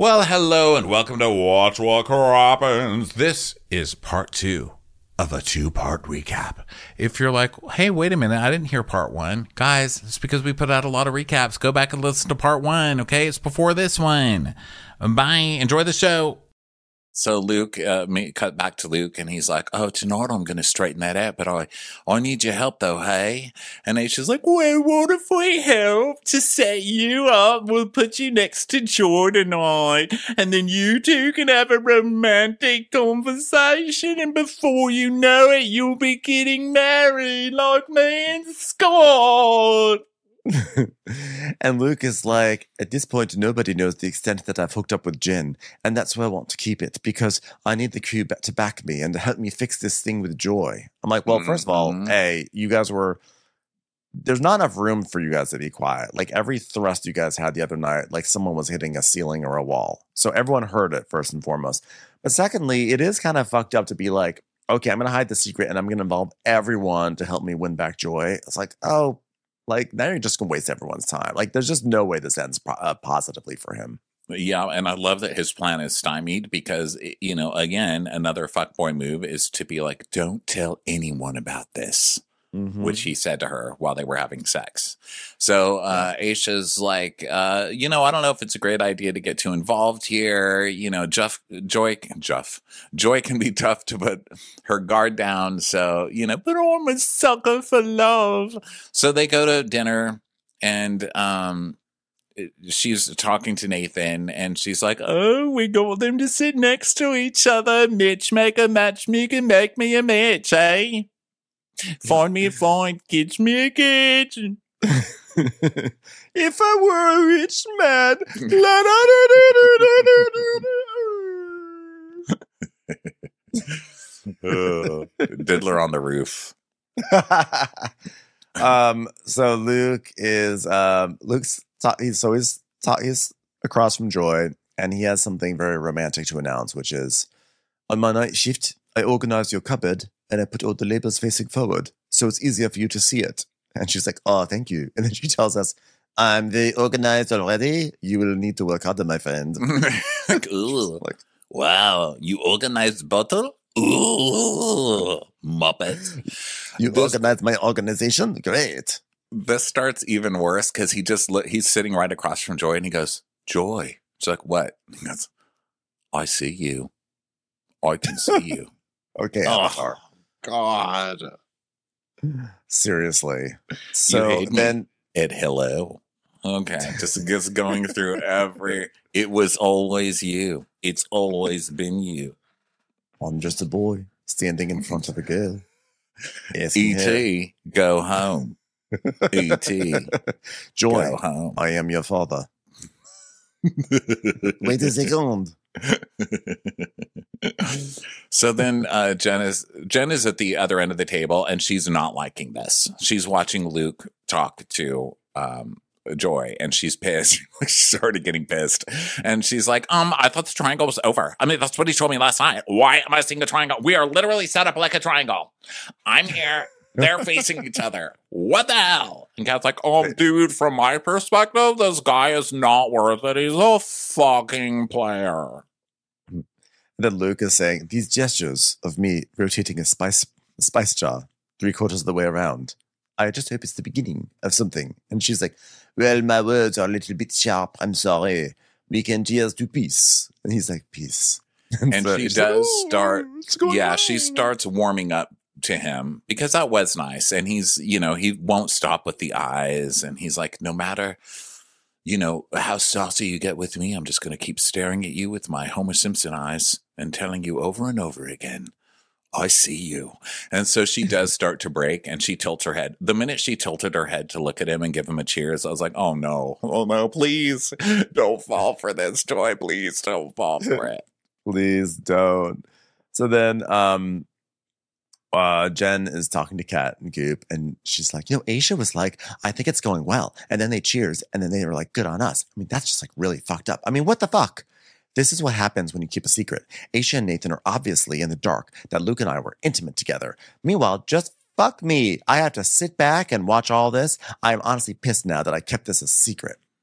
Well, hello and welcome to Watch What Happens. This is part 2 of a 2-part recap. If you're like, hey, wait a minute, I didn't hear part 1. Guys, it's because we put out a lot of recaps. Go back and listen to part 1, okay? It's before this one. Bye. Enjoy the show. So Luke, cut back to Luke, and he's like, "Oh, tonight I'm going to straighten that out, but I need your help, though, hey?" And Aisha's like, "Well, what if we help to set you up? We'll put you next to Joy tonight, and then you two can have a romantic conversation, and before you know it, you'll be getting married like me and Scott." And Luke is like, at this point, nobody knows the extent that I've hooked up with Jen, and that's where I want to keep it, because I need the crew to back me and to help me fix this thing with Joy. I'm like, well, first of all, hey, you guys there's not enough room for you guys to be quiet. Like, every thrust you guys had the other night, like someone was hitting a ceiling or a wall. So everyone heard it, first and foremost. But secondly, it is kind of fucked up to be like, okay, I'm going to hide the secret, and I'm going to involve everyone to help me win back Joy. It's like, oh, like, now you're just going to waste everyone's time. Like, there's just no way this ends positively for him. Yeah, and I love that his plan is stymied because, you know, again, another fuckboy move is to be like, don't tell anyone about this, which he said to her while they were having sex. So Aisha's like, you know, I don't know if it's a great idea to get too involved here. You know, Joy can be tough to put her guard down. So, you know, but I'm a sucker for love. So they go to dinner, and she's talking to Nathan, and she's like, "Oh, we got them to sit next to each other. Mitch, make a match. Me can make me a match, eh? Find me a find, catch me a catch." If I were a rich man. Diddler on the roof. So Luke is he's across from Joy, and he has something very romantic to announce, which is, on my night shift, I organized your cupboard and I put all the labels facing forward, so it's easier for you to see it. And she's like, "Oh, thank you." And then she tells us, "I'm very organized already. You will need to work harder, my friend." Ooh. Like, wow, you organized bottle? Ooh, Muppet. You organized my organization? Great. This starts even worse because he's sitting right across from Joy, and he goes, "Joy." She's like, "What?" He goes, "I see you. I can see you." Okay. Oh, God. Seriously. So then Ed, hello. Okay. Just going through it was always you. It's always been you. I'm just a boy standing in front of a girl. E.T., go home. E.T., Joy, go home. I am your father. Wait a second. So then Jen is at the other end of the table, and she's not liking this. She's watching Luke talk to Joy, and she's pissed. She's already getting pissed. And she's like, I thought the triangle was over. I mean, that's what he told me last night. Why am I seeing a triangle? We are literally set up like a triangle. I'm here. They're facing each other. What the hell? And Kat's like, "Oh, dude, from my perspective, this guy is not worth it. He's a fucking player." Then Luke is saying, "These gestures of me rotating a spice jar 3/4 of the way around, I just hope it's the beginning of something." And she's like, "Well, my words are a little bit sharp. I'm sorry. We can cheers to peace." And he's like, "Peace." And so she does she starts warming up to him because that was nice. And he's, you know, he won't stop with the eyes. And he's like, "No matter, you know, how saucy you get with me, I'm just going to keep staring at you with my Homer Simpson eyes and telling you over and over again, I see you." And so she does start to break, and she tilts her head. The minute she tilted her head to look at him and give him a cheers, I was like, oh no, please don't fall for this, Joy. Please don't fall for it. Please don't. So then Jen is talking to Kat and Goop, and she's like, Aisha was like, "I think it's going well." And then they cheers, and then they were like, "Good on us." I mean, that's just like really fucked up. I mean, what the fuck? This is what happens when you keep a secret. Aisha and Nathan are obviously in the dark that Luke and I were intimate together. Meanwhile, just fuck me. I have to sit back and watch all this. I'm honestly pissed now that I kept this a secret.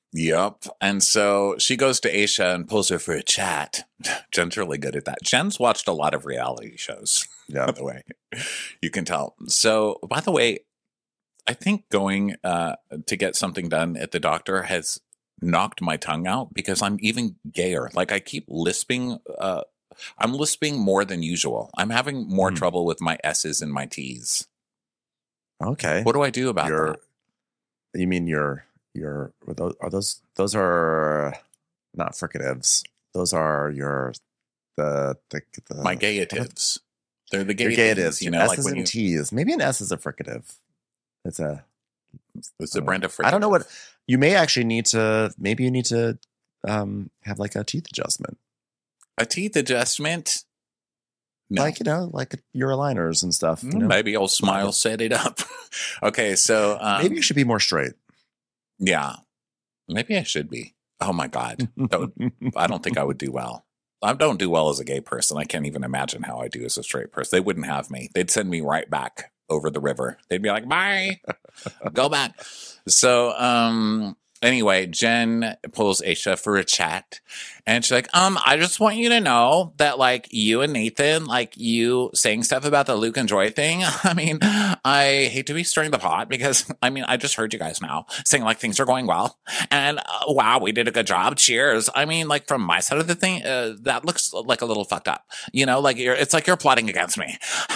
Yep. And so she goes to Aisha and pulls her for a chat. Jen's really good at that. Jen's watched a lot of reality shows, Yeah. by the way. You can tell. So, by the way, I think going to get something done at the doctor has knocked my tongue out because I'm even gayer. Like I keep lisping. I'm lisping more than usual. I'm having more trouble with my S's and my T's. Okay. What do I do about that? You mean your those are not fricatives. Those are the My gayatives. They're the your gayatives. You know, S's like when and T's. Maybe an S is a fricative. It's a brand of fricative. I don't know what you may actually need to. Maybe you need to have like a teeth adjustment. A teeth adjustment? No. Like, like your aligners and stuff. You know? Maybe old Smile set it up. Okay, so maybe you should be more straight. Yeah, maybe I should be. Oh my God, I don't think I would do well. I don't do well as a gay person. I can't even imagine how I do as a straight person. They wouldn't have me. They'd send me right back over the river. They'd be like, "Bye, go back." So, anyway, Jen pulls Aisha for a chat and she's like, I just want you to know that like you and Nathan, like you saying stuff about the Luke and Joy thing. I mean, I hate to be stirring the pot because I mean, I just heard you guys now saying like things are going well and wow, we did a good job. Cheers. I mean, like from my side of the thing, that looks like a little fucked up, like it's like you're plotting against me.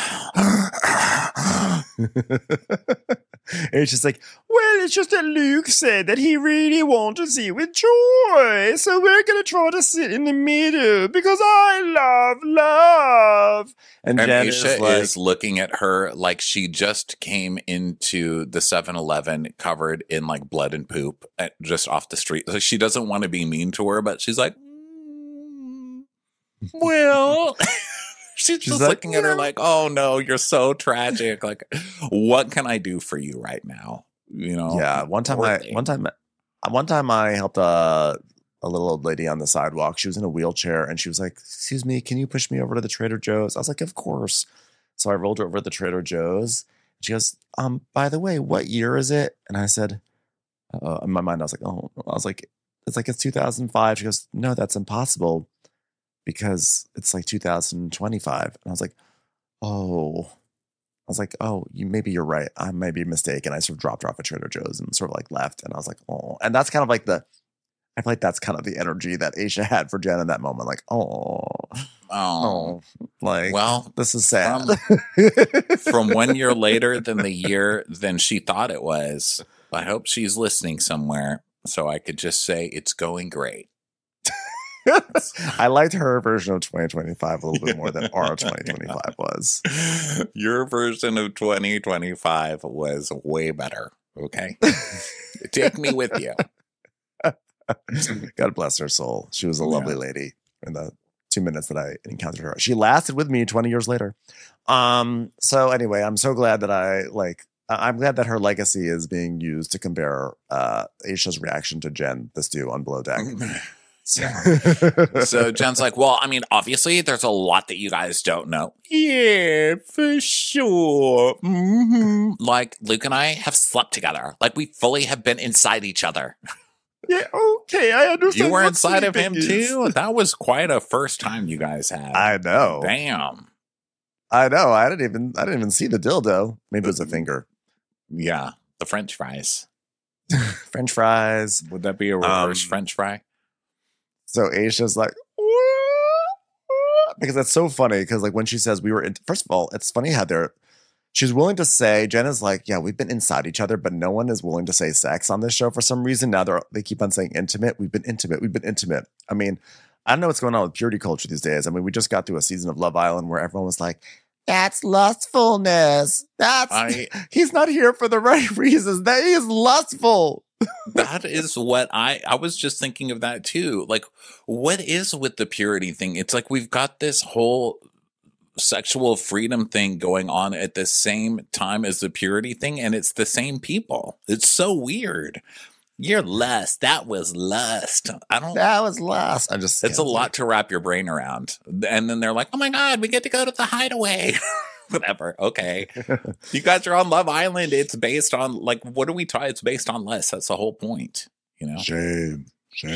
And it's just like, well, it's just that Luke said that he really wanted to see with Joy, so we're gonna try to sit in the middle because I love. And Jen Aisha is looking at her like she just came into the 7-Eleven covered in like blood and poop just off the street. So she doesn't want to be mean to her, but she's like, well. She's just like, looking at her like, oh no, you're so tragic. Like, what can I do for you right now? Yeah. One time I helped a little old lady on the sidewalk. She was in a wheelchair and she was like, excuse me, can you push me over to the Trader Joe's? I was like, of course. So I rolled her over to the Trader Joe's. She goes, by the way, what year is it? And I said, in my mind, I was like, it's 2005. She goes, no, that's impossible. Because it's like 2025. And I was like, maybe you're right. I may be mistaken. I sort of dropped her off at Trader Joe's and sort of like left. And I was like, oh. And that's kind of like I feel like that's kind of the energy that Aisha had for Jen in that moment. Like, like, well, this is sad. From 1 year later than the year than she thought it was. I hope she's listening somewhere so I could just say it's going great. I liked her version of 2025 a little bit more than our 2025 was. Your version of 2025 was way better. Okay. Take me with you. God bless her soul. She was a lovely lady in the 2 minutes that I encountered her. She lasted with me 20 years later. So anyway, I'm so glad that I'm glad that her legacy is being used to compare Aisha's reaction to Jen, the stew on Below Deck. So Jen's like, well, I mean, obviously there's a lot that you guys don't know. Yeah, for sure. Mm-hmm. Like Luke and I have slept together. Like we fully have been inside each other. Yeah, okay, I understand. You were inside of him too? That was quite a first time you guys had. I know. Damn. I know. I didn't even see the dildo. Maybe it was a finger. Yeah, the French fries. French fries. Would that be a reverse French fry? So Aisha's like, because that's so funny. Because like when she says we were, first of all, it's funny how she's willing to say, Jen is like, yeah, we've been inside each other, but no one is willing to say sex on this show for some reason. Now they keep on saying intimate. We've been intimate. I mean, I don't know what's going on with purity culture these days. I mean, we just got through a season of Love Island where everyone was like, that's lustfulness. He's not here for the right reasons. That he is lustful. That is what I was just thinking of that too. Like, what is with the purity thing? It's like we've got this whole sexual freedom thing going on at the same time as the purity thing, and it's the same people. It's so weird. You're lust. That was lust. That was lust. It's a lot to wrap your brain around. And then they're like, oh my God, we get to go to the hideaway. Whatever. Okay. You guys are on Love Island. It's based on, like, what are we talking? It's based on lust. That's the whole point. you know? Shame.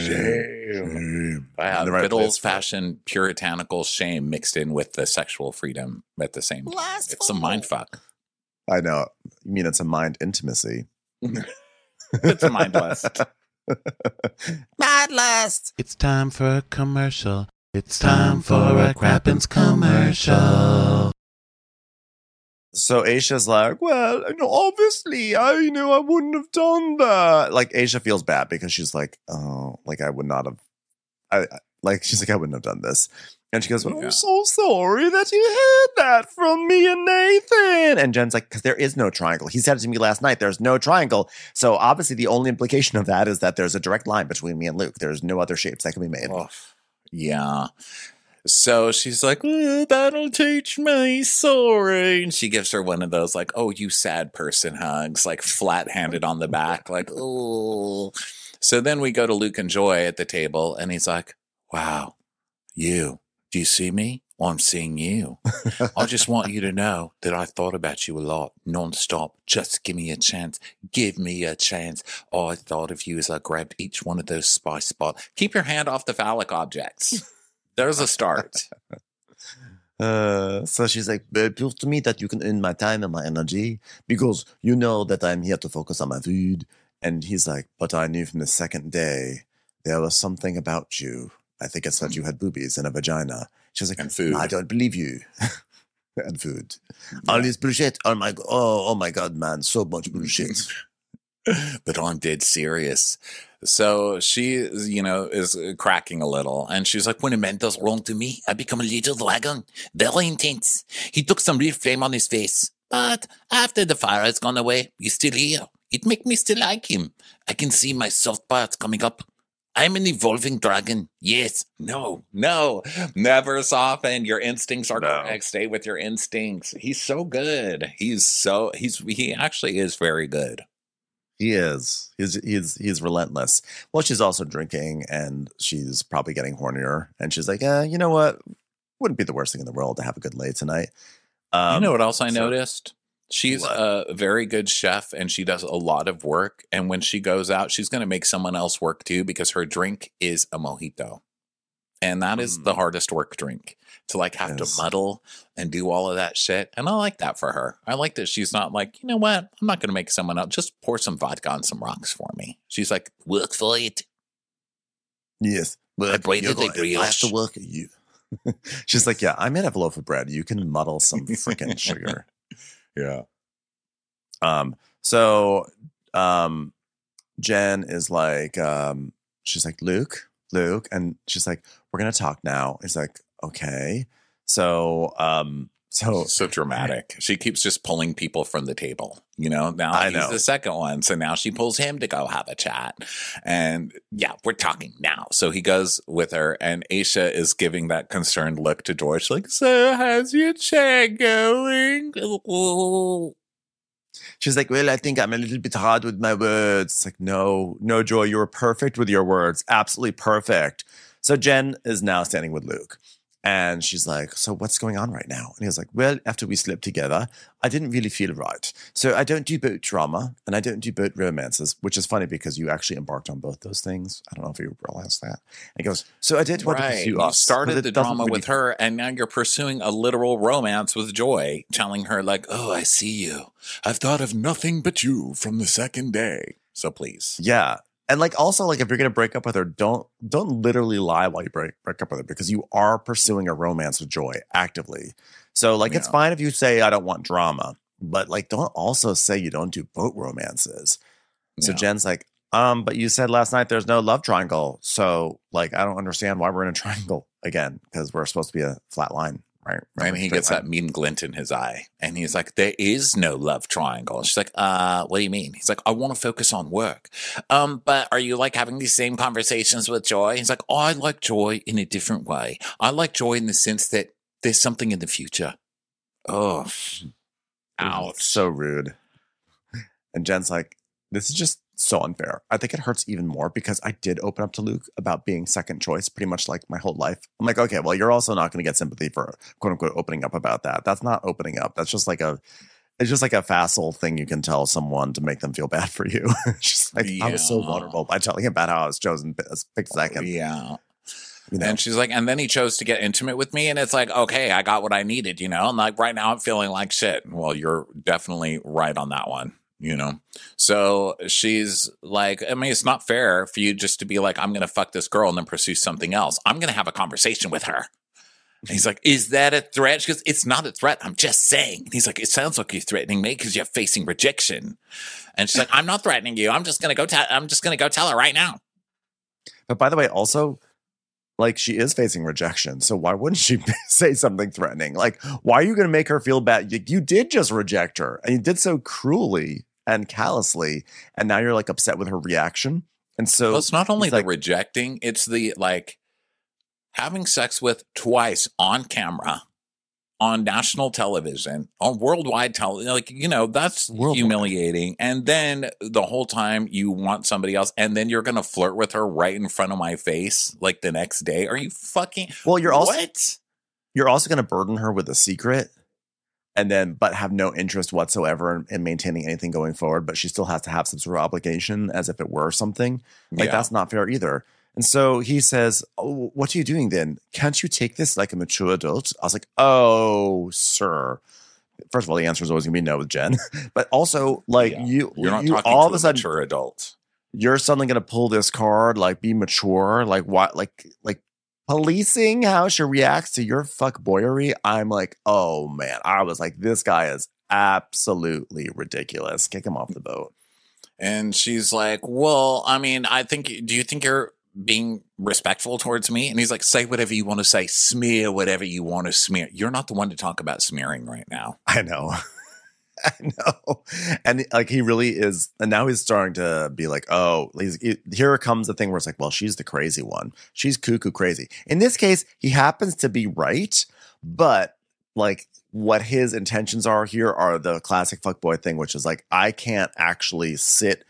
Wow, The right good place old fashioned puritanical shame mixed in with the sexual freedom at the same time. It's a mind fuck. I know. You mean it's a mind intimacy? It's a mind lust. Mind lust. It's time for a commercial. It's time for a Crappens commercial. So Aisha's like, well, obviously, I wouldn't have done that. Like, Aisha feels bad because she's like, oh, like, I would not have, she's like, I wouldn't have done this. And she goes, well, I'm so sorry that you heard that from me and Nathan. And Jen's like, because there is no triangle. He said it to me last night. There's no triangle. So obviously the only implication of that is that there's a direct line between me and Luke. There's no other shapes that can be made. Oh, yeah. So she's like, that'll teach me, sorry. And she gives her one of those, like, oh, you sad person hugs, like flat-handed on the back, like, oh. So then we go to Luke and Joy at the table, and he's like, wow, do you see me? Well, I'm seeing you. I just want you to know that I thought about you a lot, nonstop. Just give me a chance. Give me a chance. Oh, I thought of you as I grabbed each one of those spice spots. Keep your hand off the phallic objects. There's a start. So she's like, but prove to me that you can earn my time and my energy because you know that I'm here to focus on my food. And he's like, but I knew from the second day there was something about you. I think it's that you had boobies and a vagina. She's like, and food. I don't believe you. And food. All this bullshit. Oh my God, man. So much bullshit. But I'm dead serious. So she, is cracking a little. And she's like, when a man does wrong to me, I become a little dragon. Very intense. He took some real flame on his face. But after the fire has gone away, he's still here. It makes me still like him. I can see my soft parts coming up. I'm an evolving dragon. Yes. No. Never soften. Your instincts are correct. Stay with your instincts. He's so good. He actually is very good. He is. He's relentless. Well, she's also drinking and she's probably getting hornier. And she's like, you know what? Wouldn't be the worst thing in the world to have a good lay tonight. You know what else I noticed? She's a very good chef and she does a lot of work. And when she goes out, she's going to make someone else work too because her drink is a mojito. And that is the hardest work drink to have to muddle and do all of that shit. And I like that for her. I like that she's not like, you know what? I'm not going to make someone else. Just pour some vodka on some rocks for me. She's like, work for it. Yes. I braided the brioche. I have to work at you. She's like, yeah, I made a loaf of bread. You can muddle some freaking sugar. Yeah. So Jen is like, she's like, Luke, and she's like, we're gonna talk now. He's like, okay. So dramatic. She keeps just pulling people from the table. Now he's the second one. So now she pulls him to go have a chat. And yeah, we're talking now. So he goes with her and Aisha is giving that concerned look to George like, so how's your chat going? She's like, well, I think I'm a little bit hard with my words. It's like, no, Joy, you were perfect with your words. Absolutely perfect. So Jen is now standing with Luke. And she's like, so what's going on right now? And he was like, well, after we slept together, I didn't really feel right. So I don't do boat drama and I don't do boat romances, which is funny because you actually embarked on both those things. I don't know if you realized that. And he goes, so I did want to pursue us. You started the drama with her and now you're pursuing a literal romance with Joy, telling her like, oh, I see you. I've thought of nothing but you from the second day. So please. Yeah. And also if you're going to break up with her, don't literally lie while you break up with her because you are pursuing a romance with Joy actively. So it's fine if you say, I don't want drama, but don't also say you don't do boat romances. So Jen's like, but you said last night there's no love triangle. So I don't understand why we're in a triangle again because we're supposed to be a flat line. Right. And he gets that mean glint in his eye. And he's like, there is no love triangle. She's like, what do you mean? He's like, I want to focus on work. But are you having these same conversations with Joy? He's like, I like Joy in a different way. I like Joy in the sense that there's something in the future. Oh, ouch. So rude. And Jen's like, this is just so unfair. I think it hurts even more because I did open up to Luke about being second choice pretty much my whole life. I'm like, okay, well, you're also not going to get sympathy for quote unquote opening up about that. That's not opening up. That's just It's just like a facile thing you can tell someone to make them feel bad for you. She's like, I was so vulnerable by telling him about how I was chosen as picked second. Yeah. You know? And she's like, and then he chose to get intimate with me. And it's like, okay, I got what I needed, you know? And like right now I'm feeling like shit. Well, you're definitely right on that one, you know? So she's like, I mean, it's not fair for you just to be like, I'm going to fuck this girl and then pursue something else. I'm going to have a conversation with her. And he's like, is that a threat? She goes, it's not a threat. I'm just saying. And he's like, it sounds like you're threatening me because you're facing rejection. And she's like, I'm not threatening you. I'm just going to go tell her right now. But by the way, also, like, she is facing rejection. So why wouldn't she say something threatening? Like, why are you going to make her feel bad? You did just reject her, and you did so cruelly and callously. And now you're like upset with her reaction. And so it's not only the rejecting, it's the like having sex with twice on camera, on national television, on worldwide television. Like, you know, that's humiliating. And then the whole time you want somebody else, and then you're going to flirt with her right in front of my face, like the next day. Are you fucking? Well, you're also what? You're also going to burden her with a secret, and then but have no interest whatsoever in maintaining anything going forward. But she still has to have some sort of obligation, as if it were something. Like that's not fair either. And so he says, oh, what are you doing then? Can't you take this like a mature adult? I was like, oh, sir. First of all, the answer is always going to be no with Jen. But also, like, you're not talking all to of a sudden, mature adult. You're suddenly going to pull this card, like, be mature. Like, what? Like policing how she reacts to your fuckboyery. I'm like, oh, man. I was like, this guy is absolutely ridiculous. Kick him off the boat. And she's like, well, I mean, do you think you're being respectful towards me? And he's like, say whatever you want to say, smear whatever you want to smear. You're not the one to talk about smearing right now. I know. I know. And like, he really is. And now he's starting to be like, oh, here comes the thing where it's like, well, she's the crazy one. She's cuckoo crazy. In this case, he happens to be right. But like, what his intentions are here are the classic fuckboy thing, which is like, I can't actually sit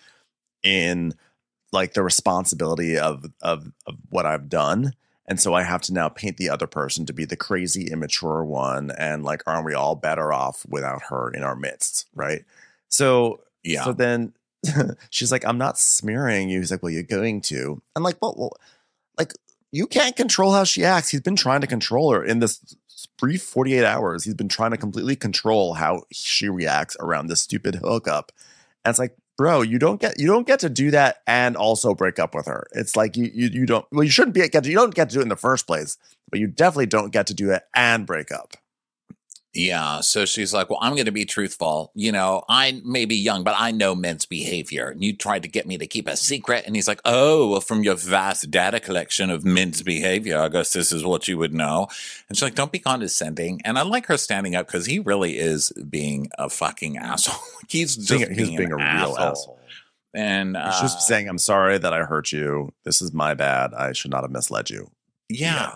in like the responsibility of what I've done. And so I have to now paint the other person to be the crazy, immature one. And like, aren't we all better off without her in our midst? Right. So, yeah. So then she's like, I'm not smearing you. He's like, well, you're going to. I'm like, well, like, you can't control how she acts. He's been trying to control her in this brief 48 hours. He's been trying to completely control how she reacts around this stupid hookup. And it's like, bro, you don't get to do that and also break up with her. It's like you don't. Well, you shouldn't you don't get to do it in the first place, but you definitely don't get to do it and break up. Yeah. So she's like, well, I'm going to be truthful. You know, I may be young, but I know men's behavior. And you tried to get me to keep a secret. And he's like, oh, well, from your vast data collection of men's behavior, I guess this is what you would know. And she's like, don't be condescending. And I like her standing up because he really is being a fucking asshole. He's being a real asshole. And he's just saying, I'm sorry that I hurt you. This is my bad. I should not have misled you. Yeah.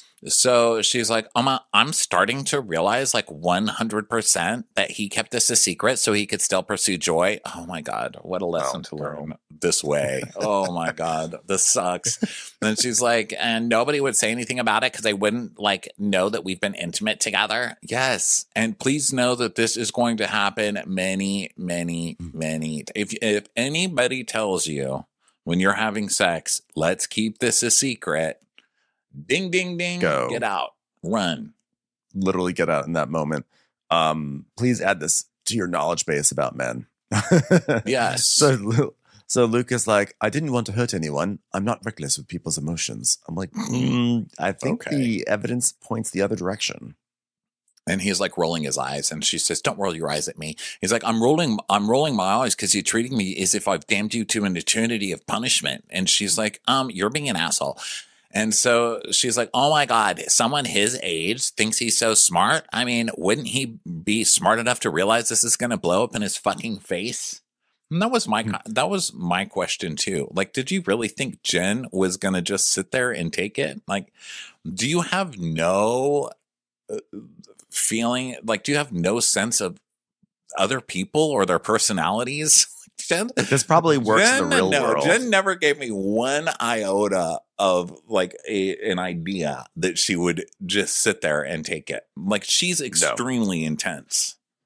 So she's like, I'm starting to realize like 100% that he kept this a secret so he could still pursue joy. Oh my God. What a lesson to learn this way. Oh my God. This sucks. Then she's like, and nobody would say anything about it because they wouldn't like know that we've been intimate together. Yes. And please know that this is going to happen many. If anybody tells you when you're having sex, let's keep this a secret. Ding, ding, ding. Go. Get out. Run. Literally get out in that moment. Please add this to your knowledge base about men. Yes. So Luke is like, I didn't want to hurt anyone. I'm not reckless with people's emotions. I'm like, I think the evidence points the other direction. And he's like rolling his eyes, and she says, don't roll your eyes at me. He's like, I'm rolling my eyes because you're treating me as if I've damned you to an eternity of punishment. And she's like, you're being an asshole. And so she's like, oh my God, someone his age thinks he's so smart. I mean, wouldn't he be smart enough to realize this is going to blow up in his fucking face? And that was my question too. Like, did you really think Jen was going to just sit there and take it? Like, do you have no feeling? Like, do you have no sense of other people or their personalities? Jen, this probably works in the real world. Jen never gave me one iota of like an idea that she would just sit there and take it. Like, she's extremely intense.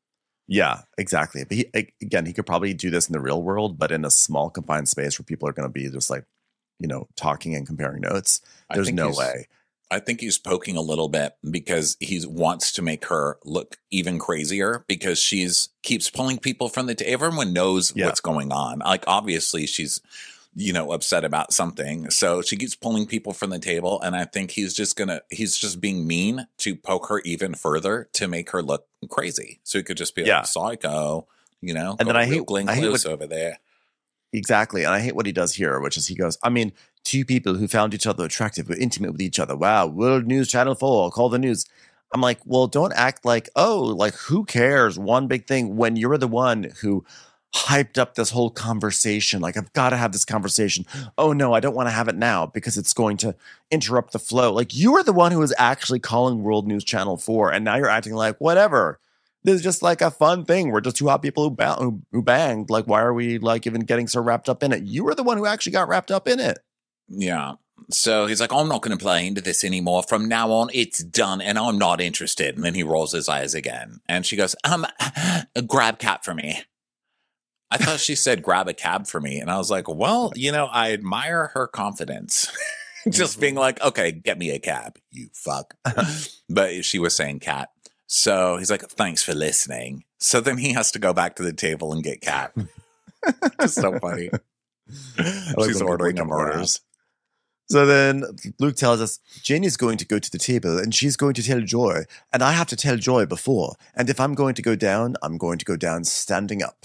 Yeah, exactly. But he could probably do this in the real world, but in a small confined space where people are going to be just like, talking and comparing notes. There's no way. I think he's poking a little bit because he wants to make her look even crazier because keeps pulling people from the table. Everyone knows what's going on. Like, obviously she's, upset about something. So she keeps pulling people from the table. And I think he's just being mean to poke her even further to make her look crazy. So he could just be like, psycho, And then I hate Glenn Close over there. Exactly. And I hate what he does here, which is he goes, I mean, two people who found each other attractive were intimate with each other. Wow. World News Channel 4, call the news. I'm like, well, don't act like, who cares? One big thing when you're the one who hyped up this whole conversation. Like, I've got to have this conversation. Oh, no, I don't want to have it now because it's going to interrupt the flow. Like, you are the one who was actually calling World News Channel 4. And now you're acting like, whatever. This is just like a fun thing. We're just two hot people who banged. Like, why are we like even getting so wrapped up in it? You were the one who actually got wrapped up in it. Yeah. So he's like, I'm not going to play into this anymore. From now on, it's done, and I'm not interested. And then he rolls his eyes again. And she goes, grab cat for me. I thought she said grab a cab for me. And I was like, well, I admire her confidence. Just being like, okay, get me a cab, you fuck. But she was saying cat. So he's like, thanks for listening. So then he has to go back to the table and get cat. Just so funny. She's ordering him orders. So then Luke tells us Jane is going to go to the table and she's going to tell Joy, and I have to tell Joy before. And if I'm going to go down, I'm going to go down standing up.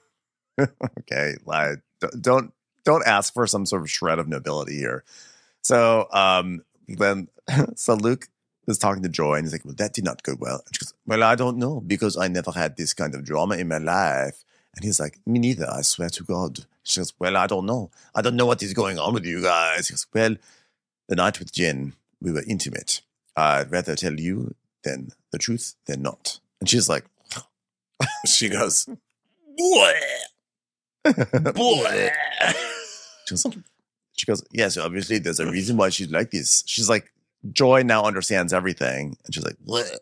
Okay, like don't ask for some sort of shred of nobility here. So so Luke is talking to Joy and he's like, well, that did not go well. And she goes, well, I don't know because I never had this kind of drama in my life. And he's like, me neither, I swear to God. She goes, well, I don't know. I don't know what is going on with you guys. He goes, well, the night with Jen, we were intimate. I'd rather tell you than the truth than not. And she's like, she goes, boy. Boy. She goes, yes, obviously there's a reason why she's like this. She's like, Joy now understands everything. And she's like,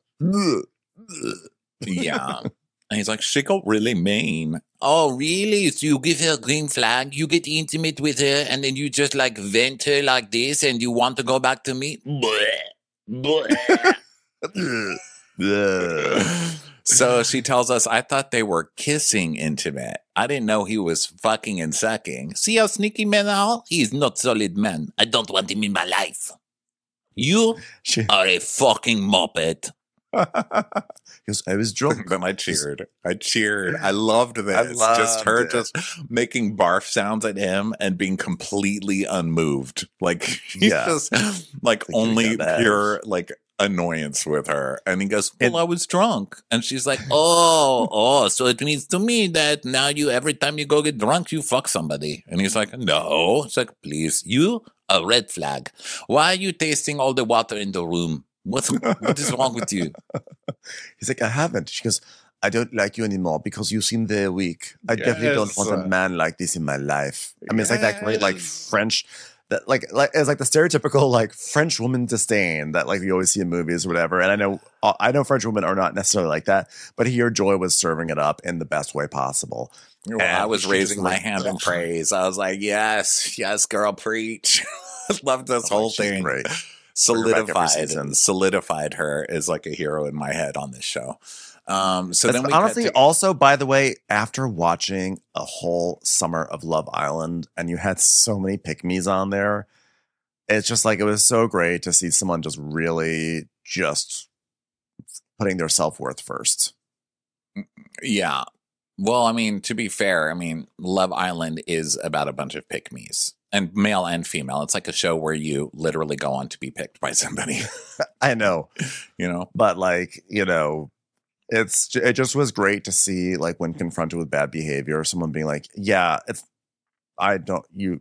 yeah. And he's like, she got really mean. Oh, really? So you give her a green flag, you get intimate with her, and then you just like vent her like this, and you want to go back to me? So she tells us, I thought they were kissing intimate. I didn't know he was fucking and sucking. See how sneaky men are? He's not solid man. I don't want him in my life. You are a fucking muppet. Because I was drunk. Then I cheered. I loved this. Just making barf sounds at him and being completely unmoved. Like he's just like only pure like annoyance with her. And he goes, well, I was drunk. And she's like, oh, so it means to me that now every time you go get drunk, you fuck somebody. And he's like, no. It's like, please, you a red flag. Why are you tasting all the water in the room? What is wrong with you? He's like, I haven't. She goes, I don't like you anymore because you seem very weak. I definitely don't want a man like this in my life. I mean, it's like that great like French, that like it's like the stereotypical like French woman disdain that like you always see in movies or whatever. And I know French women are not necessarily like that, but here Joy was serving it up in the best way possible. Well, I was raising my hand in praise. I was like, yes, girl, preach. I love this whole thing. Great. Solidified her as like a hero in my head on this show. So then we honestly also, by the way, after watching a whole summer of Love Island and you had so many pick-me's on there, it's just like, it was so great to see someone just really just putting their self-worth first. Yeah. Well, I mean, to be fair, I mean, Love Island is about a bunch of pick-me's. And male and female. It's like a show where you literally go on to be picked by somebody. I know. But like, it just was great to see like when confronted with bad behavior, someone being like, yeah, you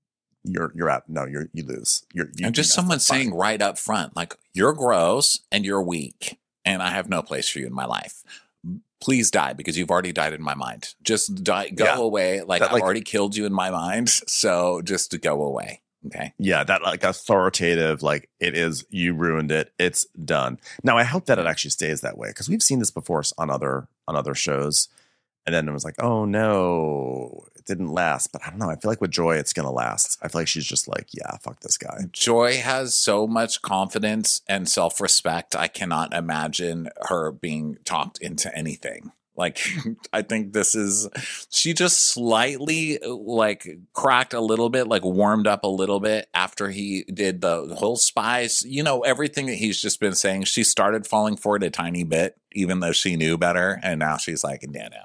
lose. And just someone saying right up front, like, you're gross and you're weak and I have no place for you in my life. Please die because you've already died in my mind. Just die, go away. Like, I've already killed you in my mind. So just to go away. Okay. Yeah. That like authoritative, like it is, you ruined it. It's done. Now, I hope that it actually stays that way because we've seen this before on other on other shows. And then it was like, oh no, it didn't last. But I don't know. I feel like with Joy, it's going to last. I feel like she's just like, yeah, fuck this guy. Joy has so much confidence and self-respect. I cannot imagine her being talked into anything. Like, I think she just slightly like cracked a little bit, like warmed up a little bit after he did the whole spies, everything that he's just been saying. She started falling for it a tiny bit, even though she knew better. And now she's like,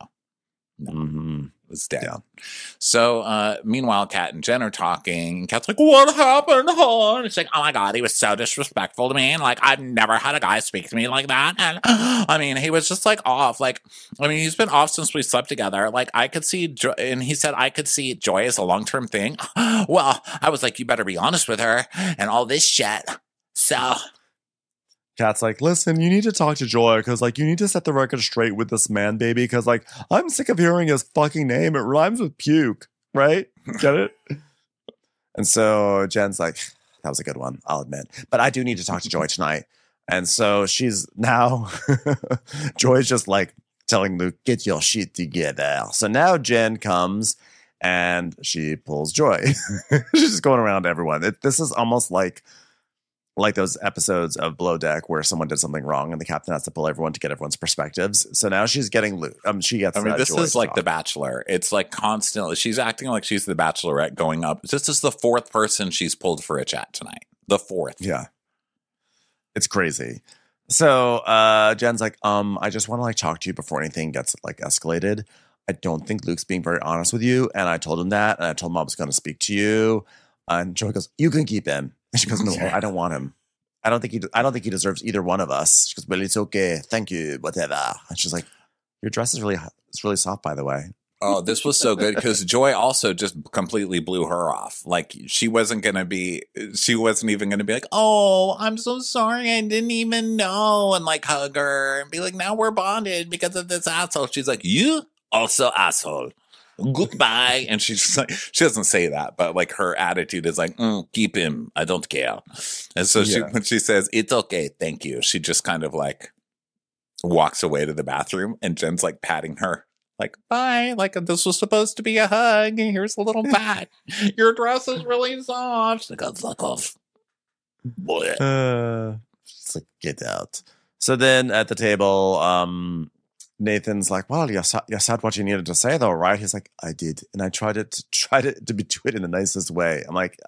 no, it was dead. Yeah. So, meanwhile, Kat and Jen are talking. And Kat's like, what happened, hon? It's like, oh my God, he was so disrespectful to me. And like, I've never had a guy speak to me like that. And I mean, he was just like off. Like, I mean, he's been off since we slept together. Like, I could see, and he said, I could see Joy as a long-term thing. Well, I was like, you better be honest with her and all this shit. So... Kat's like, listen, you need to talk to Joy because, like, you need to set the record straight with this man, baby. Because, like, I'm sick of hearing his fucking name. It rhymes with puke, right? Get it? And so Jen's like, that was a good one, I'll admit. But I do need to talk to Joy tonight. And so she's now, Joy's just like telling Luke, get your shit together. So now Jen comes and she pulls Joy. She's just going around everyone. This is almost like those episodes of Below Deck where someone did something wrong and the captain has to pull everyone to get everyone's perspectives. So now she's getting Luke. She gets. I mean, this Joy is like The Bachelor. It's like constantly. She's acting like she's the Bachelorette going up. This is the fourth person she's pulled for a chat tonight. The fourth. Yeah, it's crazy. So Jen's like, I just want to like talk to you before anything gets like escalated. I don't think Luke's being very honest with you, and I told him that, and I told him I was going to speak to you. And Joy goes, you can keep him. And she goes, no, I don't want him. I don't think he deserves either one of us. She goes, well, it's okay. Thank you. Whatever. And she's like, your dress is really soft, by the way. Oh, this was so good because Joy also just completely blew her off. Like she wasn't even going to be like, oh, I'm so sorry. I didn't even know. And like hug her and be like, now we're bonded because of this asshole. She's like, you also asshole. Goodbye. And she's just like, she doesn't say that, but like her attitude is like, keep him. I don't care. And so when she says, it's okay, thank you, she just kind of like walks away to the bathroom and Jen's like patting her. Like, bye. Like, this was supposed to be a hug. Here's a little pat. Your dress is really soft. She's like, oh, fuck off. Boy. She's like, get out. So then at the table, Nathan's like, well, you said what you needed to say, though, right? He's like, I did. And I tried to do it in the nicest way. I'm like,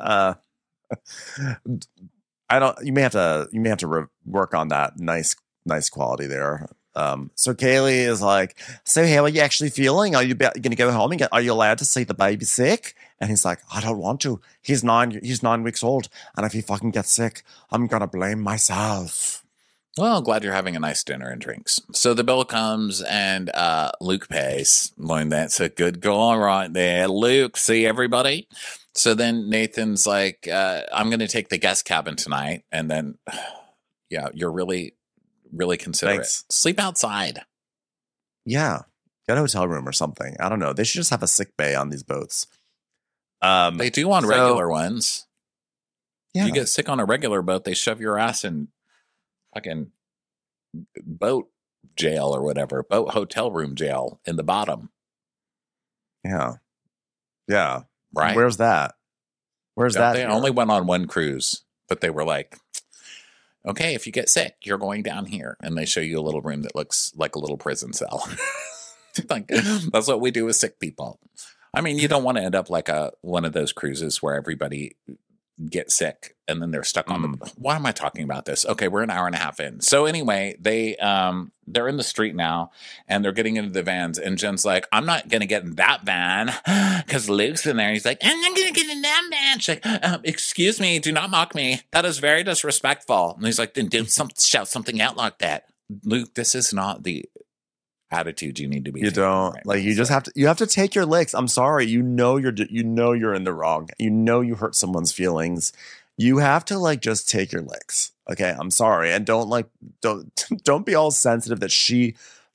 you may have to work on that nice quality there. So Kaylee is like, so how are you actually feeling? Are you going to go home and are you allowed to see the baby sick? And he's like, I don't want to. He's 9 weeks old. And if he fucking gets sick, I'm going to blame myself. Well, glad you're having a nice dinner and drinks. So the bill comes and Luke pays. Well, that's a good goal right there. Luke, see everybody? So then Nathan's like, I'm going to take the guest cabin tonight. And then, yeah, you're really, really considerate. Thanks. Sleep outside. Yeah. Get a hotel room or something. I don't know. They should just have a sick bay on these boats. They do on regular ones. Yeah. If you get sick on a regular boat, they shove your ass in fucking boat jail or whatever, boat hotel room jail in the bottom. Yeah. Right. Where's that? They only went on one cruise, but they were like, okay, if you get sick, you're going down here. And they show you a little room that looks like a little prison cell. Like, that's what we do with sick people. I mean, you don't want to end up like one of those cruises where everybody get sick and then they're stuck on the. Why am I talking about this? Okay, we're an hour and a half in. So anyway, they're in the street now and they're getting into the vans and Jen's like, I'm not gonna get in that van because Luke's in there. He's like, I'm not gonna get in that van. She's like, excuse me, do not mock me. That is very disrespectful. And he's like, then shout something out like that. Luke, this is not the attitude you need to be. You don't right like now, you just have to take your licks. I'm sorry. You know you're in the wrong. You know you hurt someone's feelings. You have to like just take your licks. Okay, I'm sorry. And don't be all sensitive that she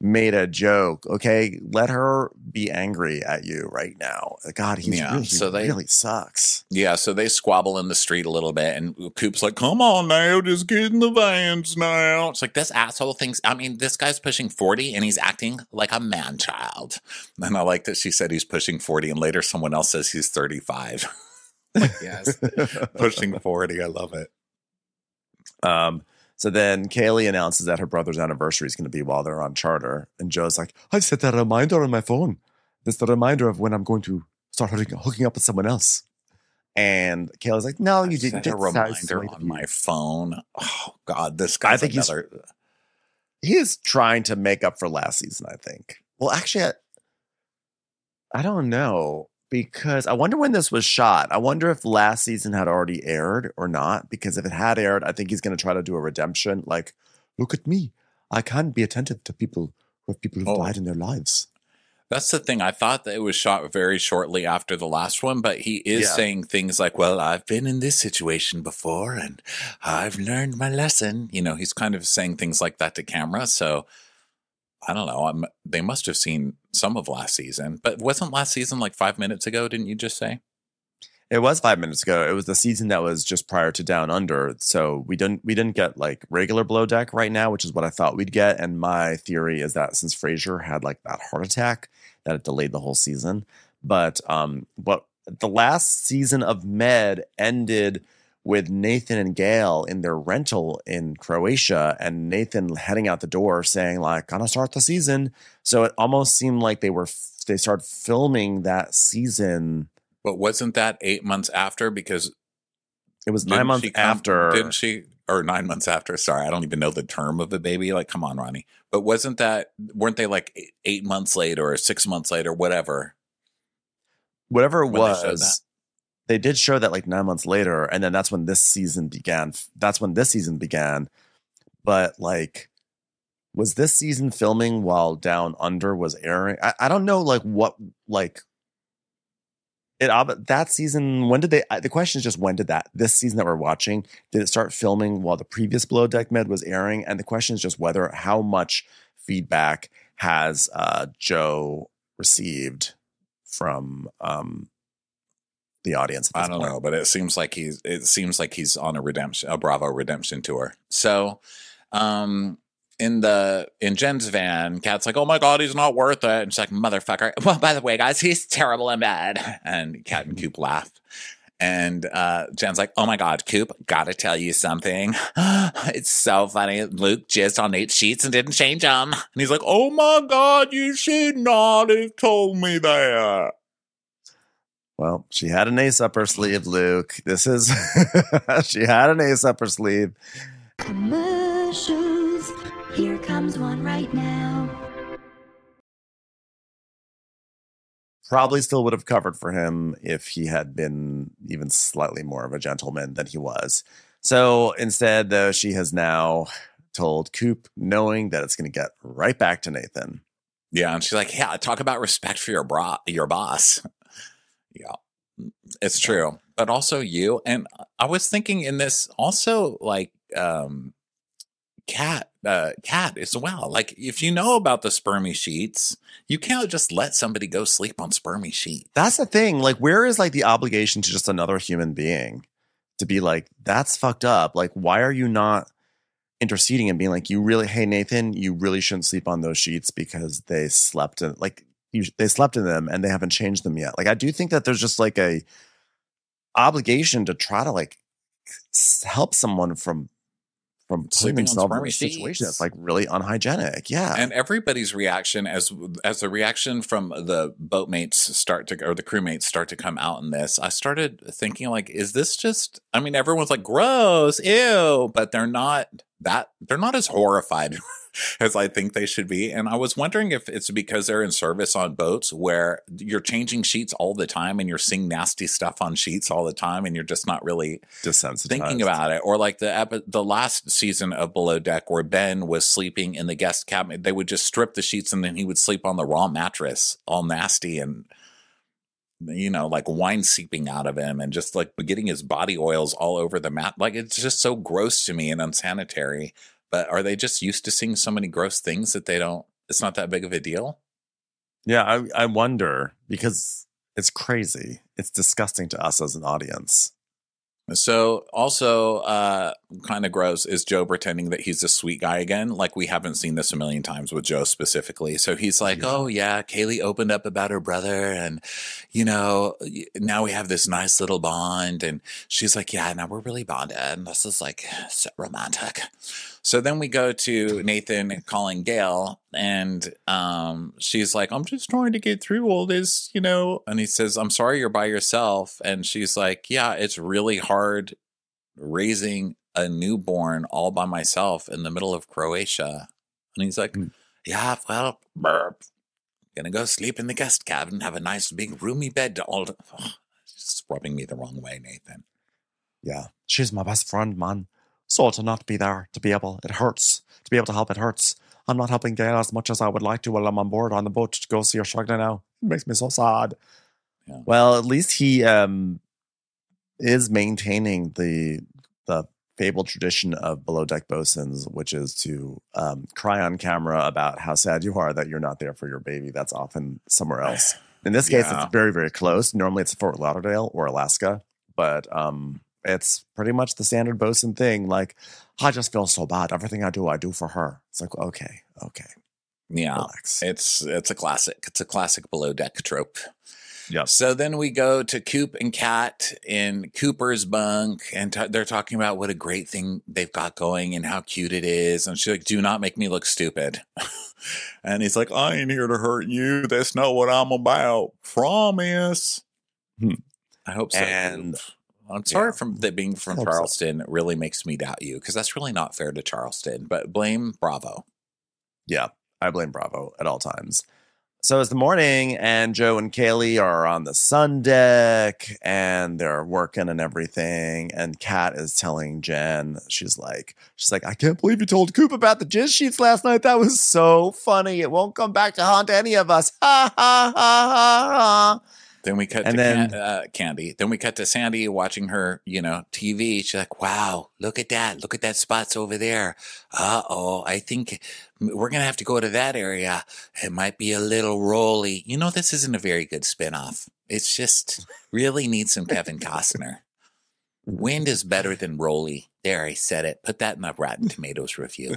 made a joke. Okay, let her be angry at you right now. God, he really sucks. Yeah, so they squabble in the street a little bit, and Coop's like, "Come on now, just get in the vans now." It's like, this asshole thinks. I mean, this guy's pushing 40, and he's acting like a man child. And I like that she said he's pushing 40, and later someone else says he's 35. Like, yes, pushing 40. I love it. So then Kaylee announces that her brother's anniversary is going to be while they're on charter. And Joe's like, I set a reminder on my phone. That's the reminder of when I'm going to start hooking up with someone else. And Kaylee's like, no, you didn't. Set a reminder on my phone. Oh, God, this guy. I think he is trying to make up for last season, I think. Well, actually, I don't know. Because I wonder when this was shot. I wonder if last season had already aired or not. Because if it had aired, I think he's going to try to do a redemption. Like, look at me. I can't be attentive to people who've died in their lives. That's the thing. I thought that it was shot very shortly after the last one, but he is saying things like, well, I've been in this situation before and I've learned my lesson. You know, he's kind of saying things like that to camera. So I don't know. They must have seen some of last season, but wasn't last season like 5 minutes ago? Didn't you just say? It was 5 minutes ago. It was the season that was just prior to Down Under. So we didn't get like regular Below Deck right now, which is what I thought we'd get. And my theory is that since Frasier had like that heart attack, that it delayed the whole season. But the last season of Med ended with Nathan and Gail in their rental in Croatia, and Nathan heading out the door saying like, gonna start the season. So it almost seemed like they started filming that season. But wasn't that 8 months after? Because it was 9 months after. Didn't she? Or 9 months after. Sorry, I don't even know the term of the baby. Like, come on, Ronnie. But weren't they like 8 months later or 6 months later, whatever? Whatever it was. They did show that like 9 months later, and then that's when this season began. But like, was this season filming while Down Under was airing? I don't know, like what, like it. That season, when did they? The question is just when did this season that we're watching, did it start filming while the previous Below Deck Med was airing? And the question is just how much feedback has Joe received from the audience. I don't know, but it seems like he's on a Bravo redemption tour. So, in Jen's van, Kat's like, "Oh my God, he's not worth it." And she's like, "Motherfucker." Well, by the way, guys, he's terrible in bed. And Kat and Coop laugh. And Jen's like, "Oh my God, Coop, gotta tell you something. It's so funny. Luke jizzed on 8 sheets and didn't change them." And he's like, "Oh my God, you should not have told me that." Well, she had an ace up her sleeve, Luke. She had an ace up her sleeve. Commercials. Here comes one right now. Probably still would have covered for him if he had been even slightly more of a gentleman than he was. So instead, though, she has now told Coop, knowing that it's going to get right back to Nathan. Yeah, and she's like, "Yeah, talk about respect for your boss." Yeah, it's true. But also you. And I was thinking in this also, like, Kat as well. Like, if you know about the spermy sheets, you can't just let somebody go sleep on spermy sheets. That's the thing. Like, where is like the obligation to just another human being to be like, that's fucked up? Like, why are you not interceding and being like, hey, Nathan, you really shouldn't sleep on those sheets because they slept in, like, they slept in them and they haven't changed them yet. Like, I do think that there's just like a obligation to try to like help someone from putting themselves in a situation that's like really unhygienic. Yeah. And everybody's reaction as the reaction from the boatmates or the crewmates start to come out in this, I started thinking like, is this just, I mean, everyone's like, gross, ew, but they're not as horrified as I think they should be. And I was wondering if it's because they're in service on boats where you're changing sheets all the time and you're seeing nasty stuff on sheets all the time and you're just not really thinking about it. Or like the last season of Below Deck where Ben was sleeping in the guest cabin, they would just strip the sheets and then he would sleep on the raw mattress, all nasty and, you know, like wine seeping out of him and just like getting his body oils all over the mat. Like, it's just so gross to me and unsanitary. But are they just used to seeing so many gross things that they don't It's not that big of a deal. Yeah, I wonder because it's crazy. It's disgusting to us as an audience. So also kind of gross is Joe pretending that he's a sweet guy again. Like we haven't seen this a million times with Joe specifically. So he's like, oh yeah, Kaylee opened up about her brother and, you know, now we have this nice little bond. And she's like, yeah, now we're really bonded. And this is like so romantic. So then we go to Nathan calling Gail and she's like, I'm just trying to get through all this, you know, and he says, I'm sorry you're by yourself. And she's like, yeah, it's really hard raising a newborn all by myself in the middle of Croatia. And he's like, yeah, well, burp. Gonna go sleep in the guest cabin, have a nice big roomy bed to all. Just rubbing me the wrong way, Nathan. Yeah, she's my best friend, man. So to not be there, to be able, it hurts. To be able to help, it hurts. I'm not helping Gail as much as I would like to while I'm on board on the boat to go see her struggling now. It makes me so sad. Yeah. Well, at least he is maintaining the fabled tradition of below deck bosuns, which is to cry on camera about how sad you are that you're not there for your baby. That's often somewhere else. In this case, it's very, very close. Normally, it's Fort Lauderdale or Alaska, but it's pretty much the standard bosun thing. Like, I just feel so bad. Everything I do for her. It's like, okay. Yeah, relax. It's a classic. It's a classic below deck trope. Yeah. So then we go to Coop and Kat in Cooper's bunk, and they're talking about what a great thing they've got going and how cute it is. And she's like, "Do not make me look stupid." And he's like, "I ain't here to hurt you. That's not what I'm about. Promise." I hope so. And I'm sorry that being from Charleston really makes me doubt you, because that's really not fair to Charleston. But blame Bravo. Yeah, I blame Bravo at all times. So it's the morning, and Joe and Kaylee are on the sun deck, and they're working and everything. And Kat is telling Jen, she's like, I can't believe you told Coop about the jizz sheets last night. That was so funny. It won't come back to haunt any of us. Ha ha ha ha ha. Then we cut to Candy. Then we cut to Sandy watching her, TV. She's like, wow, look at that. Look at that spots over there. Uh-oh, I think we're going to have to go to that area. It might be a little rolly. This isn't a very good spinoff. It's just really needs some Kevin Costner. Wind is better than rolly. There, I said it. Put that in the Rotten Tomatoes review.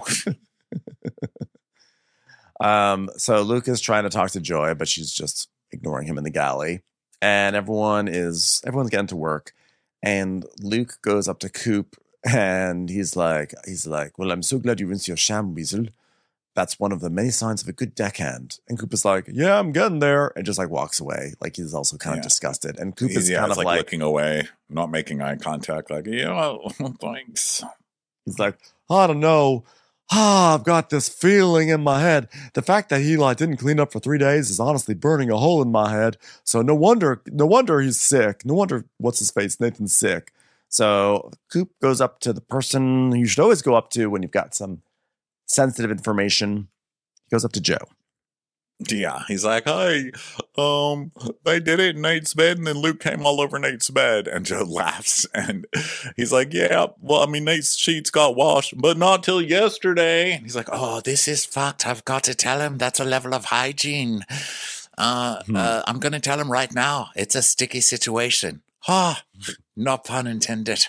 So Luke is trying to talk to Joy, but she's just ignoring him in the galley. And everyone's getting to work, and Luke goes up to Coop, and he's like, well, I'm so glad you rinsed your sham, Weasel. That's one of the many signs of a good deckhand. And Coop is like, yeah, I'm getting there, and just like walks away, like he's also kind of disgusted. And Coop is kind of like looking away, not making eye contact, like, thanks. He's like, I don't know. I've got this feeling in my head. The fact that he didn't clean up for 3 days is honestly burning a hole in my head. So no wonder he's sick. No wonder Nathan's sick. So Coop goes up to the person you should always go up to when you've got some sensitive information. He goes up to Joe. Yeah, he's like, hey, they did it in Nate's bed, and then Luke came all over Nate's bed. And Joe laughs, and he's like, yeah, well, I mean, Nate's sheets got washed, but not till yesterday. And he's like, oh, this is fucked. I've got to tell him that's a level of hygiene. I'm going to tell him right now. It's a sticky situation. No pun intended.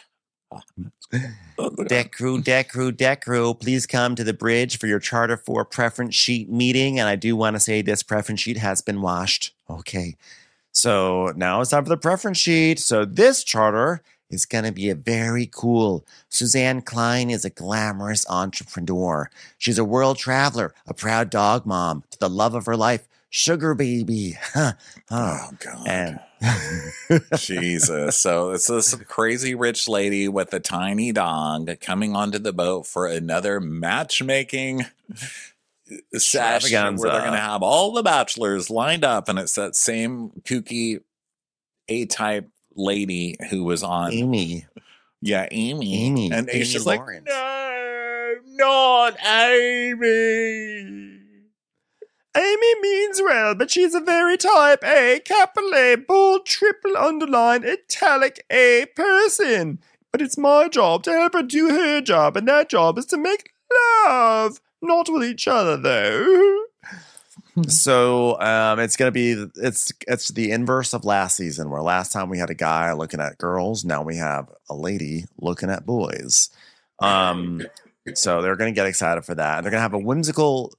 Deck crew, please come to the bridge for your Charter 4 preference sheet meeting. And I do want to say this preference sheet has been washed. Okay. So now it's time for the preference sheet. So this charter is going to be a very cool. Suzanne Klein is a glamorous entrepreneur. She's a world traveler, a proud dog mom, to the love of her life, sugar baby. Oh, God. And Jesus. So it's this crazy rich lady with a tiny dog coming onto the boat for another matchmaking sesh where they're going to have all the bachelors lined up. And it's that same kooky A-type lady who was on Amy. Yeah, Amy. And Amy she's Lawrence. Like, no, not Amy. Amy means well, but she's a very type A, capital A, bold, triple underline, italic A person. But it's my job to help her do her job, and that job is to make love. Not with each other, though. So it's gonna be it's the inverse of last season, where last time we had a guy looking at girls, now we have a lady looking at boys. So they're gonna get excited for that. They're gonna have a whimsical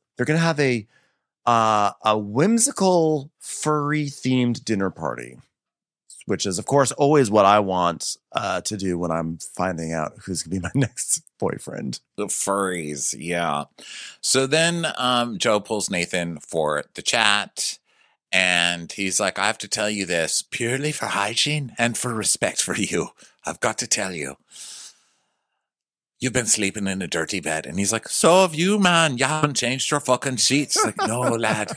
furry themed dinner party, which is of course always what I want to do when I'm finding out who's gonna be my next boyfriend. The furries, yeah. So then Joe pulls Nathan for the chat, and he's like, I have to tell you this purely for hygiene and for respect for you. I've got to tell you. You've been sleeping in a dirty bed. And he's like, so have you, man. You haven't changed your fucking sheets. Like, no, lad.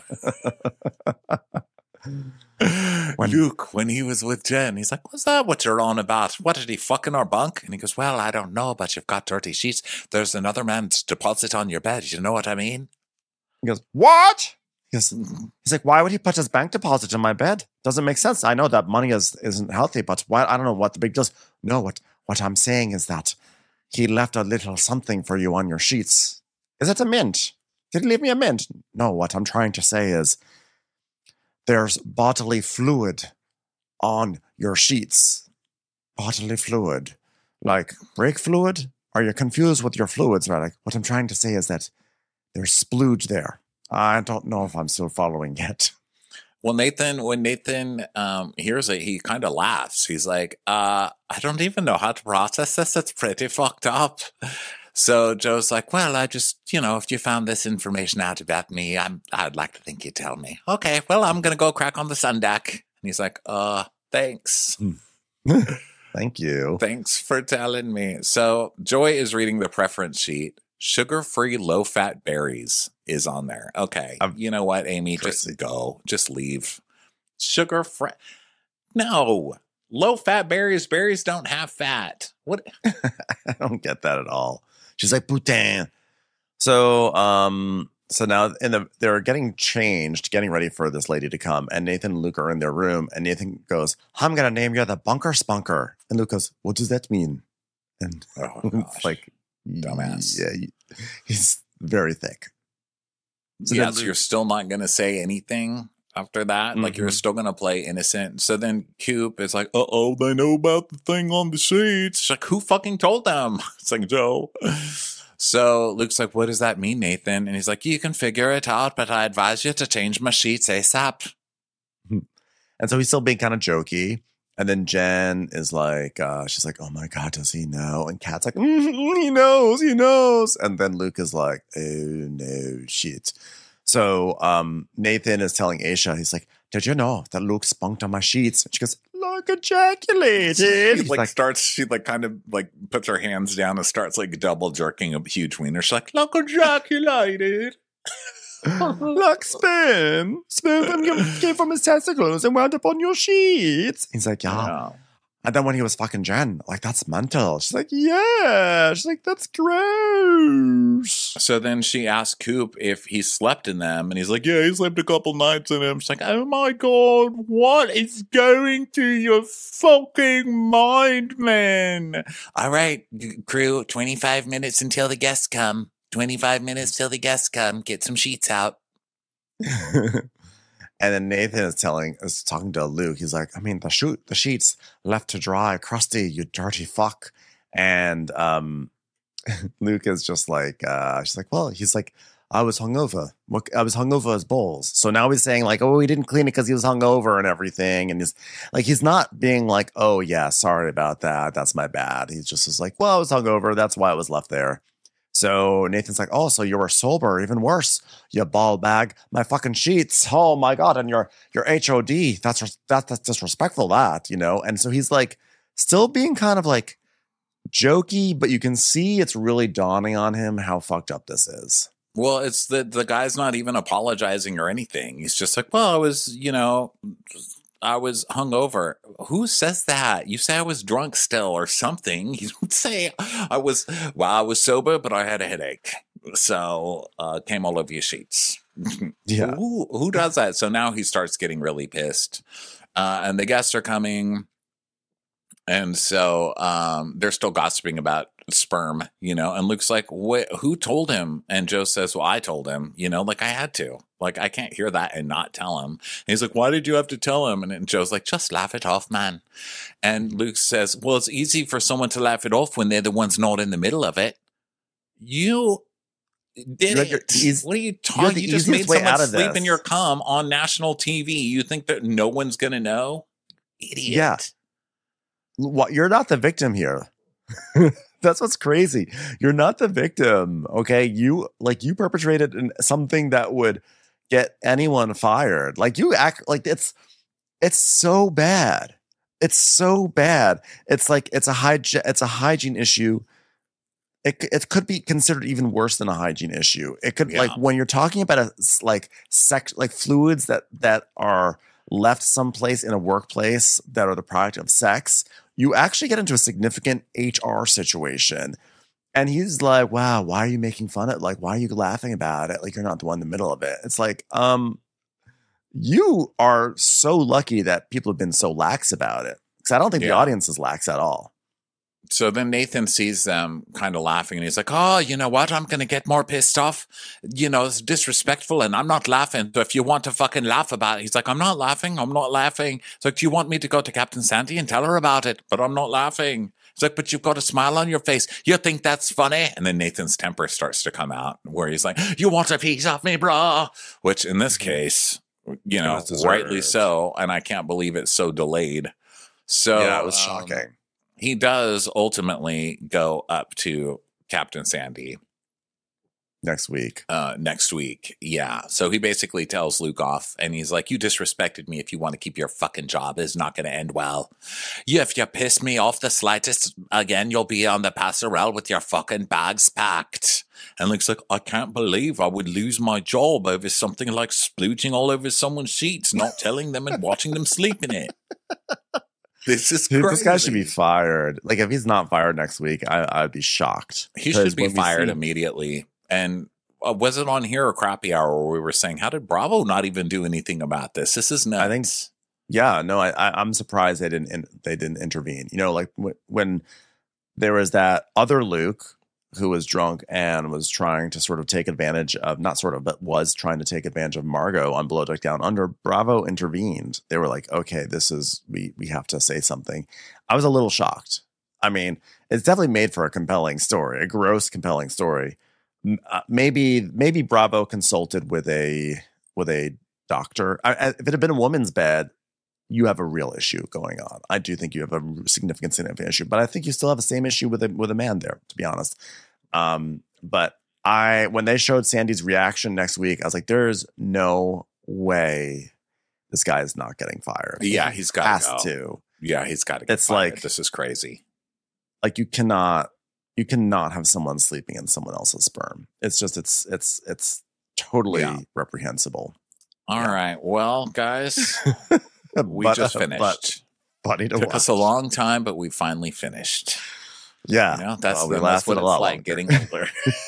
Luke, when he was with Jen, he's like, what's that what you're on about? What, did he fuck in our bunk? And he goes, well, I don't know, but you've got dirty sheets. There's another man's deposit on your bed. You know what I mean? He goes, what? He's like, why would he put his bank deposit in my bed? Doesn't make sense. I know that money isn't healthy, but why? I don't know what the big deal is. No, what I'm saying is that he left a little something for you on your sheets. Is it a mint? Did he leave me a mint? No, what I'm trying to say is there's bodily fluid on your sheets. Bodily fluid. Like brake fluid? Are you confused with your fluids? Right? Like, what I'm trying to say is that there's splooge there. I don't know if I'm still following yet. Well, when Nathan hears it, he kind of laughs. He's like, I don't even know how to process this. It's pretty fucked up. So Joe's like, well, I just, if you found this information out about me, I'd like to think you'd tell me. Okay, well, I'm going to go crack on the sun deck. And he's like, thanks. Thank you. Thanks for telling me. So Joy is reading the preference sheet. Sugar-free, low-fat berries is on there. Okay. You know what, Amy? Just go. Just leave. Sugar-free. No. Low-fat berries. Berries don't have fat. What? I don't get that at all. She's like, putain. So now they're getting changed, getting ready for this lady to come. And Nathan and Luke are in their room. And Nathan goes, I'm going to name you the Bunker Spunker. And Luke goes, what does that mean? And it's like, dumbass. Yeah, he's very thick. So you're still not going to say anything after that? Like, you're still going to play innocent? So then Coop is like, uh-oh, they know about the thing on the sheets. She's like, who fucking told them? It's like, Joe. So Luke's like, what does that mean, Nathan? And he's like, you can figure it out, but I advise you to change my sheets ASAP. And so he's still being kind of jokey. And then Jen is like, she's like, oh my God, does he know? And Kat's like, he knows. And then Luke is like, oh no, shit. So Nathan is telling Aisha, he's like, did you know that Luke spunked on my sheets? And she goes, Luke ejaculated. She kind of puts her hands down and starts like double jerking a huge wiener. She's like, Luke ejaculated. Look, sperm came from his testicles and wound up on your sheets. He's like, yeah. And then when he was fucking Jen, like, that's mental. She's like, yeah. She's like, that's gross. So then she asked Coop if he slept in them, and he's like, yeah, he slept a couple nights in them. She's like, oh my God, what is going through your fucking mind, man? All right, crew, 25 minutes until the guests come. 25 minutes till the guests come. Get some sheets out. And then Nathan is talking to Luke. He's like, I mean, the sheets left to dry, crusty, you dirty fuck. And Luke is just like, she's like, well, he's like, I was hungover. I was hungover as balls. So now he's saying like, oh, he didn't clean it because he was hungover and everything. And he's not being like, oh yeah, sorry about that. That's my bad. He just is like, well, I was hungover. That's why it was left there. So Nathan's like, oh, so you were sober, even worse, you ball bag. My fucking sheets, oh my God, and your HOD, that's disrespectful, that, And so he's like, still being kind of like jokey, but you can see it's really dawning on him how fucked up this is. Well, it's the guy's not even apologizing or anything. He's just like, well, I was hungover. Who says that? You say I was drunk still or something. You don't say I was sober, but I had a headache. So came all over your sheets. Yeah. Who does that? So now he starts getting really pissed. And the guests are coming. And so they're still gossiping about sperm, and Luke's like, who told him? And Joe says, well, I told him, like I had to. Like, I can't hear that and not tell him. And he's like, why did you have to tell him? And Joe's like, just laugh it off, man. And Luke says, well, it's easy for someone to laugh it off when they're the ones not in the middle of it. You did it. What are you talking? You just made someone sleep in your cum on national TV. You think that no one's going to know? Idiot. Yeah. You're not the victim here. That's what's crazy. You're not the victim. Okay. You perpetrated something that would get anyone fired. Like, you act like it's so bad. It's so bad. It's like, it's a hygiene issue. It could be considered even worse than a hygiene issue. It could, like, when you're talking about fluids that are left someplace in a workplace that are the product of sex, you actually get into a significant HR situation. And he's like, wow, why are you making fun of it? Like, why are you laughing about it? Like, you're not the one in the middle of it. It's like, you are so lucky that people have been so lax about it. Because I don't think the audience is lax at all. So then Nathan sees them kind of laughing, and he's like, oh, you know what? I'm going to get more pissed off. It's disrespectful, and I'm not laughing. So if you want to fucking laugh about it, he's like, I'm not laughing. I'm not laughing. It's like, do you want me to go to Captain Sandy and tell her about it? But I'm not laughing. It's like, but you've got a smile on your face. You think that's funny? And then Nathan's temper starts to come out, where he's like, you want a piece of me, bro? Which in this case, rightly so. And I can't believe it's so delayed. So yeah, it was shocking. He does ultimately go up to Captain Sandy next week. Yeah. So he basically tells Luke off, and he's like, you disrespected me. If you want to keep your fucking job, it's not going to end well. If you piss me off the slightest again, you'll be on the passerelle with your fucking bags packed. And Luke's like, I can't believe I would lose my job over something like splooging all over someone's sheets, not telling them and watching them sleep in it. This is crazy. This guy should be fired. Like, if he's not fired next week, I'd be shocked. He should be fired immediately. And was it on here or Crappy Hour where we were saying, how did Bravo not even do anything about this? This is nuts. I think, yeah, no, I'm surprised they didn't intervene. Like when there was that other Luke who was drunk and was trying to sort of take advantage of, but was trying to take advantage of Margot on Below Deck Down Under. Bravo intervened. They were like, okay, we have to say something. I was a little shocked. I mean, it's definitely made for a compelling story, a gross, compelling story. Maybe Bravo consulted with a doctor. If it had been a woman's bed, you have a real issue going on. I do think you have a significant issue, but I think you still have the same issue with a man there, to be honest. But when they showed Sandy's reaction next week, I was like, there's no way this guy is not getting fired. Yeah, he's got to. Yeah, he's got to get fired. This is crazy. Like, you cannot have someone sleeping in someone else's sperm. It's just, it's totally reprehensible. All right. Well, guys, we just finished. Funny to Took watch. us a long time, but we finally finished. Yeah. That's what it's like getting older.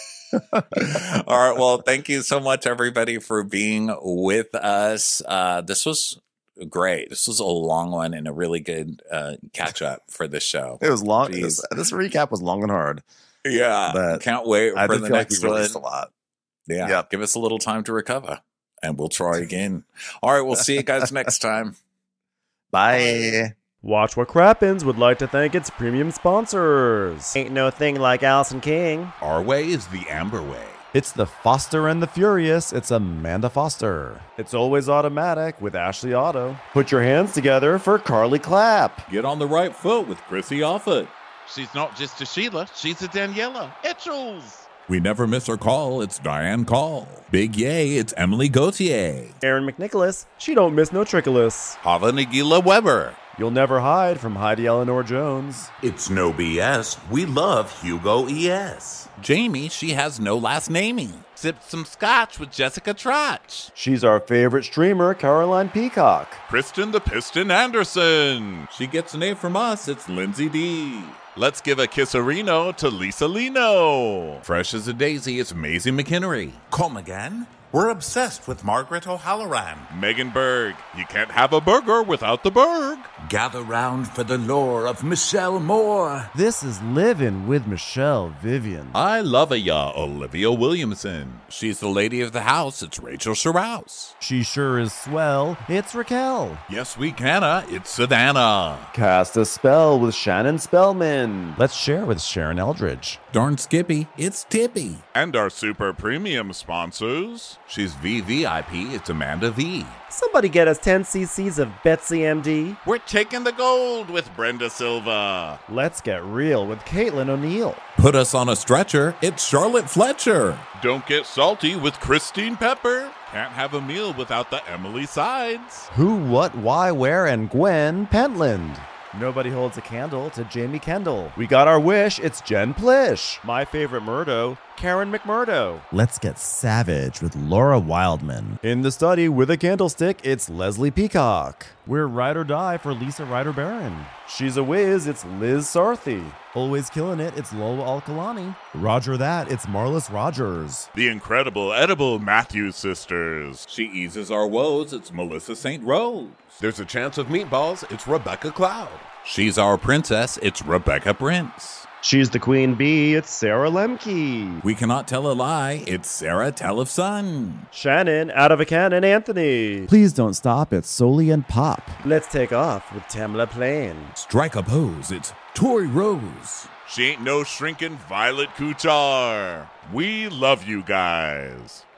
All right. Well, thank you so much, everybody, for being with us. This was great. This was a long one and a really good catch up for this show. It was long. This recap was long and hard. Yeah. But can't wait for the next one. A lot. Yeah. Yep. Give us a little time to recover and we'll try again. All right. We'll see you guys next time. Bye. Watch What Crappens would like to thank its premium sponsors. Ain't no thing like Allison King. Our way is the Amber way. It's the Foster and the Furious. It's Amanda Foster. It's Always Automatic with Ashley Otto. Put your hands together for Carly Clapp. Get on the right foot with Chrissy Offit. She's not just a Sheila, she's a Daniela Etchells. We never miss her call. It's Diane Call. Big yay, it's Emily Gauthier. Aaron McNicholas. She don't miss no trickolas. Hava Nagila Weber. You'll never hide from Heidi Eleanor Jones. It's no BS. We love Hugo E.S. Jamie, she has no last naming. Sipped some scotch with Jessica Trotch. She's our favorite streamer, Caroline Peacock. Kristen the Piston Anderson. She gets an A from us. It's Lindsay D. Let's give a kisserino to Lisa Lino. Fresh as a daisy, it's Maisie McHenry. Come again? We're obsessed with Margaret O'Halloran. Megan Berg. You can't have a burger without the Berg. Gather round for the lore of Michelle Moore. This is Livin' with Michelle Vivian. I love ya, Olivia Williamson. She's the lady of the house. It's Rachel Sherrouse. She sure is swell. It's Raquel. Yes, we canna. It's Savannah. Cast a spell with Shannon Spellman. Let's share with Sharon Eldridge. Darn Skippy. It's Tippy. And our super premium sponsors. She's VVIP. It's Amanda V. Somebody get us 10 cc's of Betsy MD. We're taking the gold with Brenda Silva. Let's get real with Caitlin O'Neill. Put us on a stretcher. It's Charlotte Fletcher. Don't get salty with Christine Pepper. Can't have a meal without the Emily Sides. Who, what, why, where, and Gwen Pentland. Nobody holds a candle to Jamie Kendall. We got our wish. It's Jen Plish. My favorite Murdo, Karen McMurdo. Let's get savage with Laura Wildman. In the study with a candlestick, it's Leslie Peacock. We're Ride or Die for Lisa Ryder Barron. She's a whiz, it's Liz Sarthy. Always killing it, it's Lola Alkalani. Roger that, it's Marlis Rogers. The incredible edible Matthews sisters. She eases our woes. It's Melissa St. Rose. There's a chance of meatballs. It's Rebecca Cloud. She's our princess. It's Rebecca Prince. She's the queen bee, it's Sarah Lemke. We cannot tell a lie. It's Sarah Tellefson. Shannon, out of a cannon, Anthony. Please don't stop, it's Soli and Pop. Let's take off with Tamla Plain. Strike a pose. It's Tori Rose. She ain't no shrinking Violet Kuchar. We love you guys.